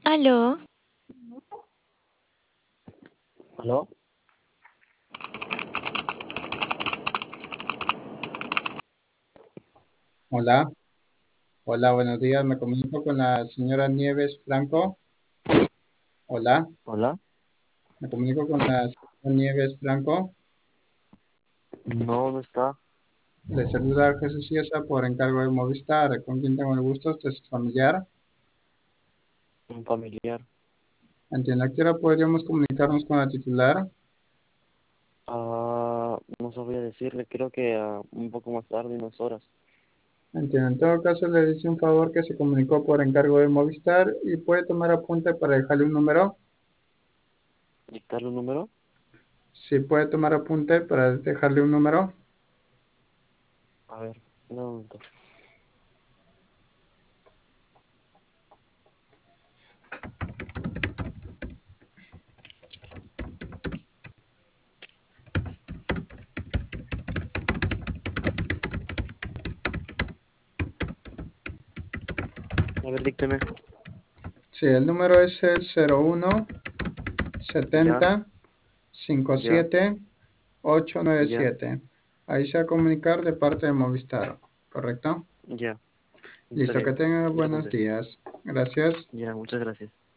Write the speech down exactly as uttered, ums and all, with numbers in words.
Aló, ¿Aló? Hola, hola, buenos días. Me comunico con la señora Nieves Franco. Hola, ¿Hola? me comunico con la señora Nieves Franco. No, no está. Le saluda Jesús Ciesa por encargo de Movistar. ¿Con quién tengo el gusto? ¿Usted es familiar? Un familiar. Entiendo. ¿A qué hora podríamos comunicarnos con la titular? Ah, no sabría decirle, creo que ah, un poco más tarde, unas horas. Entiendo. En todo caso, le dice un favor que se comunicó por encargo de Movistar y puede tomar apunte para dejarle un número. ¿Dictarle un número? Si puede tomar apunte para dejarle un número. A ver, un momento. A ver, dícteme. Sí, el número es el cero uno Ya, setenta cincuenta y ya, siete ocho nueve ya, siete. Ahí se va a comunicar de parte de Movistar, ¿correcto? ya. Está Listo, que bien. tengan Ya buenos apunté. días. Gracias. Ya, muchas gracias.